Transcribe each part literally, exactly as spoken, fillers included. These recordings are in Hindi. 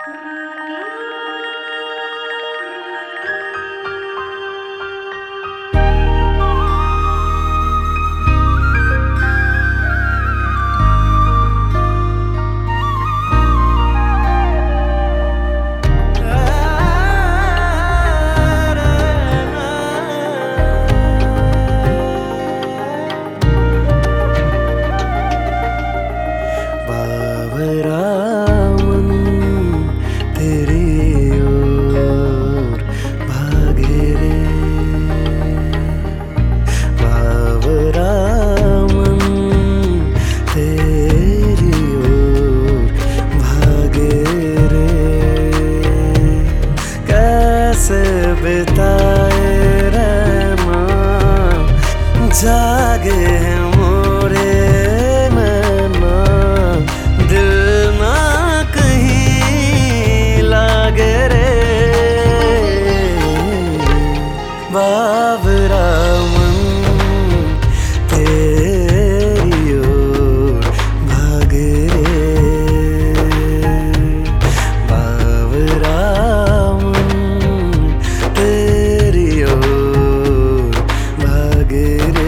जागे हैं मोरे नैना, दिल ना कहीं लागे रे। बाबरा मन तेरी ओर भागे रे। बाबरा मन तेरी ओर भागे रे।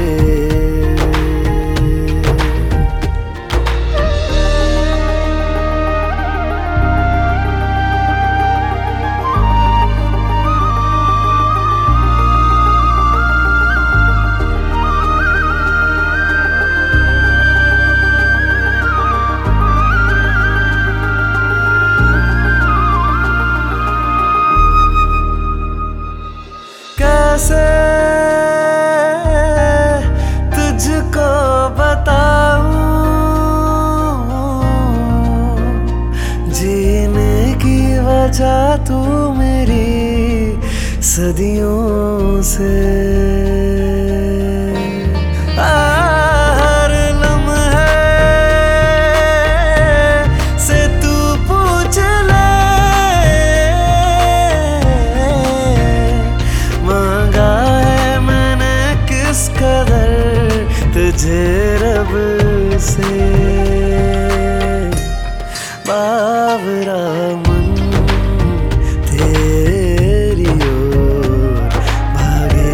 कैसे तुझको बताऊं, जीने की वजह तू मेरी सदियों से। हर लम्हे से तू पूछ ले, मांगा है मैंने किस कदर तुझे रब से। बाबरा मन तेरी ओर भागे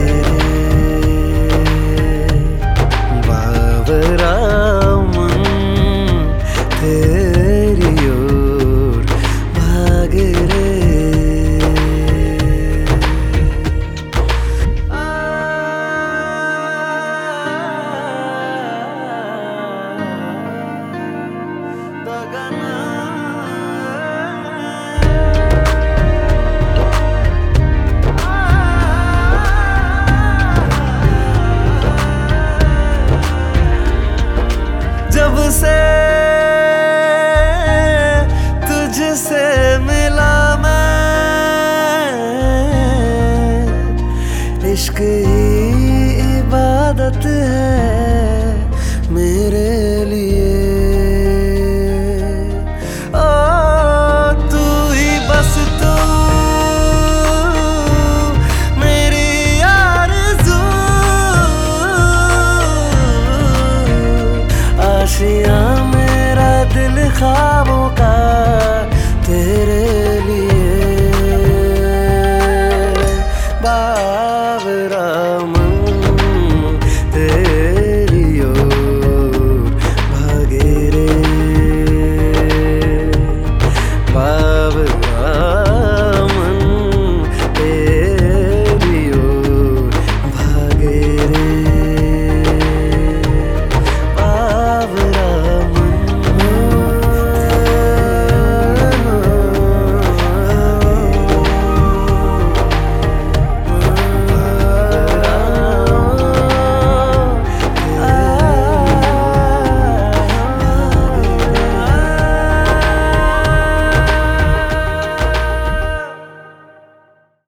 रे। बाबरा मन तेरी ओर भागे रे। जब से तुझसे मिला मैं, इश्क ही इबादत है मेरे लिए। ओ तू ही बस तू मेरी आरज़ू, आशियाँ मेरा दिल ख्वाबों का तेरे लिए।